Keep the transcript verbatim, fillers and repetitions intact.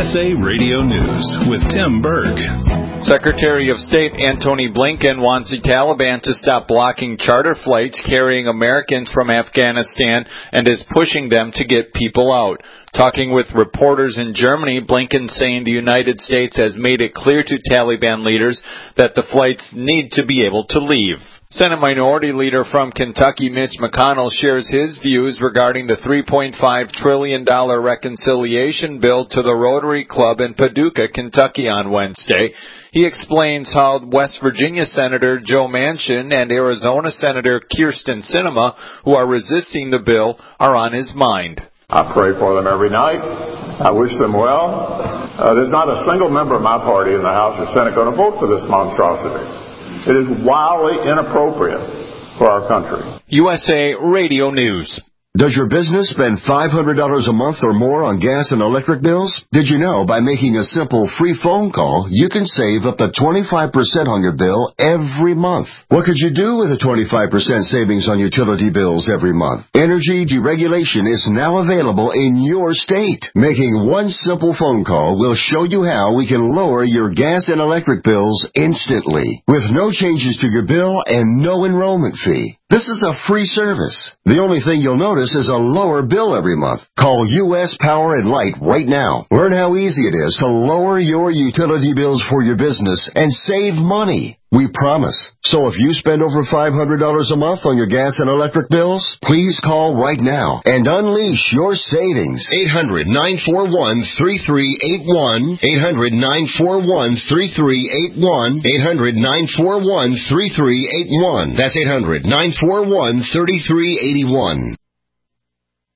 S A Radio News with Tim Berg. Secretary of State Antony Blinken wants the Taliban to stop blocking charter flights carrying Americans from Afghanistan and is pushing them to get people out. Talking with reporters in Germany, Blinken saying the United States has made it clear to Taliban leaders that the flights need to be able to leave. Senate Minority Leader from Kentucky, Mitch McConnell, shares his views regarding the three point five trillion dollars reconciliation bill to the Rotary Club in Paducah, Kentucky on Wednesday. He explains how West Virginia Senator Joe Manchin and Arizona Senator Kyrsten Sinema, who are resisting the bill, are on his mind. I pray for them every night. I wish them well. Uh, there's not a single member of my party in the House or Senate going to vote for this monstrosity. It is wildly inappropriate for our country. U S A Radio News. Does your business spend five hundred dollars a month or more on gas and electric bills? Did you know by making a simple free phone call, you can save up to twenty-five percent on your bill every month? What could you do with a twenty-five percent savings on utility bills every month? Energy deregulation is now available in your state. Making one simple phone call will show you how we can lower your gas and electric bills instantly, with no changes to your bill and no enrollment fee. This is a free service. The only thing you'll notice is a lower bill every month. Call U S Power and Light right now. Learn how easy it is to lower your utility bills for your business and save money. We promise. So if you spend over five hundred dollars a month on your gas and electric bills, please call right now and unleash your savings. eight hundred, nine four one, three three eight one. eight hundred, nine four one, three three eight one. eight hundred, nine four one, three three eight one. That's eight hundred, nine four one, three three eight one.